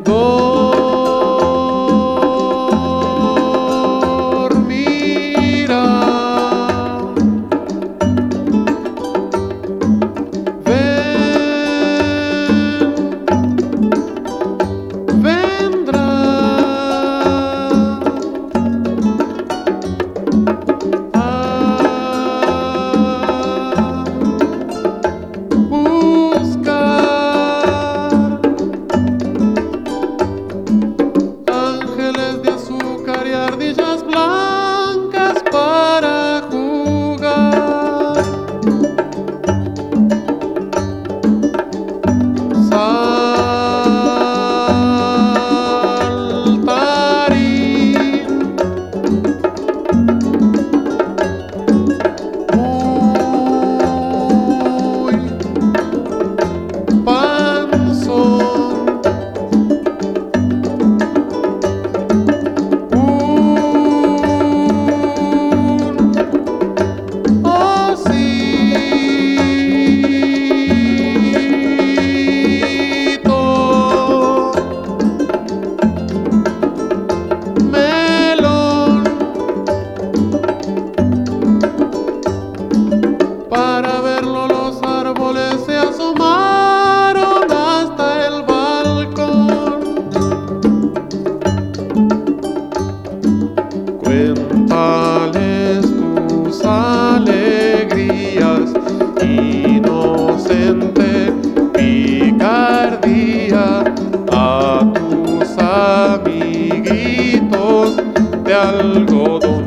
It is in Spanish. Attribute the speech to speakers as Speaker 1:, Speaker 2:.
Speaker 1: dormirá. Vendrá a buscar ángeles de azúcar y ardillas blancas para jugar. Saltarín, muy panzón, un osito melón. Para verlo los árboles se asomaron hasta el balcón. Cuéntales tus alegrías, inocente picardía, a tus amiguitos de algodón.